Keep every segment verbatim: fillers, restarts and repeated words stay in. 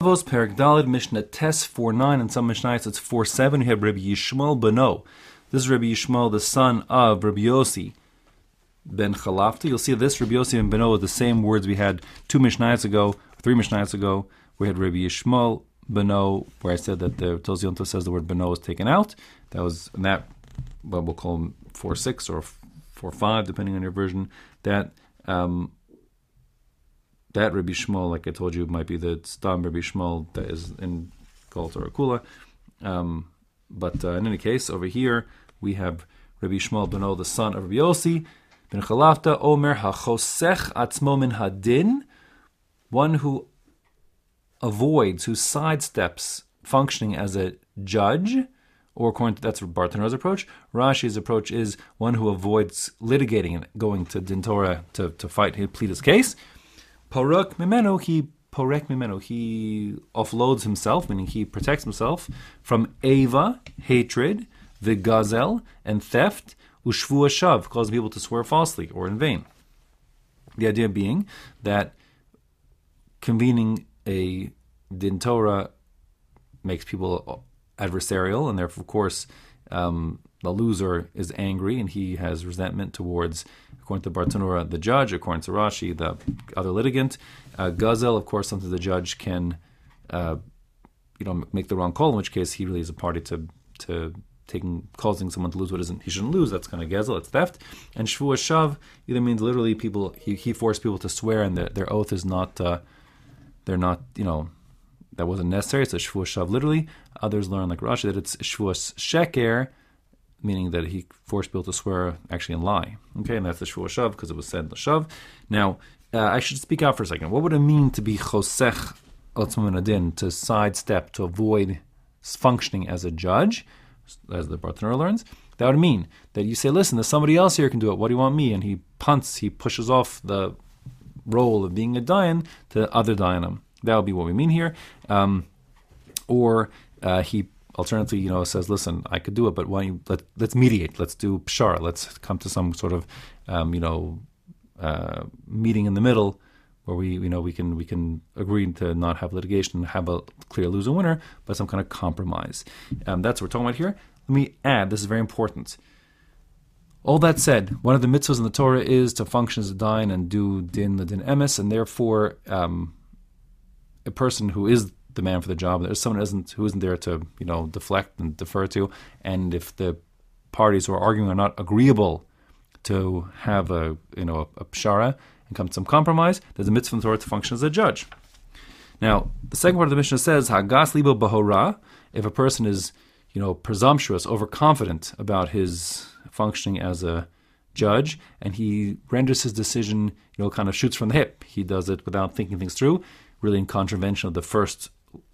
Avos Perik Dalid Mishnah Tes four nine, and some Mishnahs it's four seven. You have Rabbi Yishmael Beno. This is Rabbi Yishmael, the son of Rabbi Yossi ben Chalafta. You'll see this Rabbi Yossi ben Beno are the same words we had two Mishnahs ago, three Mishnahs ago. We had Rabbi Yishmael Beno, where I said that the Tozyonto says the word Beno is taken out. That was in that, what we'll call them four six or four five, depending on your version. That um, that Rabbi Yishmael, like I told you, might be the Stam Rabbi Yishmael that is in Kol Torah Kula. Um, but uh, in any case, over here we have Rabbi Yishmael Beno, the son of Rabbi Yossi ben Chalafta, Omer hachosech atzmo min hadin, one who avoids, who sidesteps functioning as a judge, or according to, that's Bartanora's approach. Rashi's approach is one who avoids litigating and going to Din Torah to, to fight, he plead his case. Porek mimenu, he porek mimenu, he offloads himself, meaning he protects himself from eva, hatred, the gazel, and theft, ushvu shav, causing people to swear falsely or in vain. The idea being that convening a Din Torah makes people adversarial, and therefore, of course, um, the loser is angry and he has resentment towards, according to Bartanura, the judge, according to Rashi, the other litigant. Uh, Gazel, of course, something the judge can, uh, you know, make the wrong call, in which case he really is a party to to taking causing someone to lose what isn't he shouldn't lose. That's kind of Gazel, it's theft. And Shvu Shav either means literally people he, he forced people to swear, and their, their oath is not uh, they're not you know. That wasn't necessary. So Shvuas Shav literally. Others learn, like Rashi, that it's Shvuas Sheker, meaning that he forced people to swear actually and lie. Okay, and that's the Shvuas Shav because it was said Shav. Now, uh, I should speak out for a second. What would it mean to be Chosech Otzmum Adin, to sidestep, to avoid functioning as a judge, as the Bartanura learns? That would mean that you say, listen, there's somebody else here who can do it. What do you want me? And he punts, he pushes off the role of being a Dayan to other Dayanim. That would be what we mean here. Um, or uh, he alternatively, you know, says, listen, I could do it, but why don't you, let, let's mediate. Let's do pshar. Let's come to some sort of, um, you know, uh, meeting in the middle where we, you know, we can we can agree to not have litigation and have a clear loser winner, but some kind of compromise. Um, that's what we're talking about here. Let me add, this is very important. All that said, one of the mitzvahs in the Torah is to function as a dayan and do din the din emes, and therefore, um, a person who is the man for the job, there's someone who isn't who isn't there to, you know, deflect and defer to, and if the parties who are arguing are not agreeable to have a you know a, a pshara and come to some compromise, there's a mitzvah in the Torah to function as a judge. Now, the second part of the Mishnah says, Hagas libo bahora, if a person is, you know, presumptuous, overconfident about his functioning as a judge, and he renders his decision, you know, kind of shoots from the hip. He does it without thinking things through, really in contravention of the first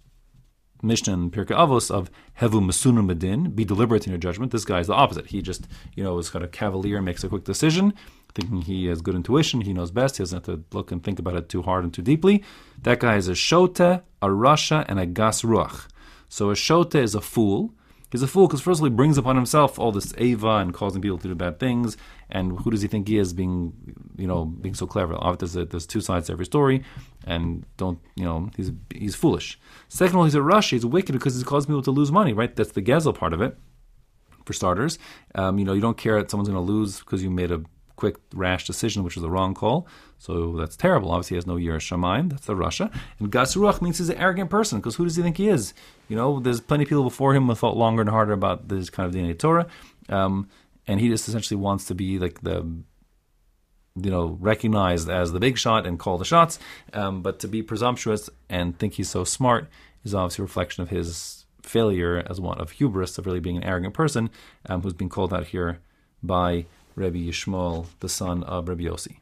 Mishnah in Pirkei Avos of Hevu Mesunu Medin, be deliberate in your judgment. This guy is the opposite. He just, you know, is kind of cavalier, makes a quick decision, thinking he has good intuition, he knows best, he doesn't have to look and think about it too hard and too deeply. That guy is a Shote, a Rasha, and a Gas Ruach. So a Shote is a fool. He's a fool because first of all, he brings upon himself all this Eva and causing people to do bad things. And who does he think he is, being, you know, being so clever? There's, a, there's two sides to every story, and don't, you know, he's he's foolish. Second of all, he's a Rashi. He's wicked because he's causing people to lose money, right? That's the Gezel part of it, for starters. Um, you know, you don't care that someone's going to lose because you made a quick, rash decision, which was the wrong call. So that's terrible. Obviously, he has no Yirah Shamayim. That's the Rasha. And Gas Ruach means he's an arrogant person, because who does he think he is? You know, there's plenty of people before him who thought longer and harder about this kind of D N A Torah. Um, and he just essentially wants to be like the, you know, recognized as the big shot and call the shots. Um, but to be presumptuous and think he's so smart is obviously a reflection of his failure as one of hubris, of really being an arrogant person, um, who's being called out here by Rabbi Yishmael, the son of Rabbi Yossi.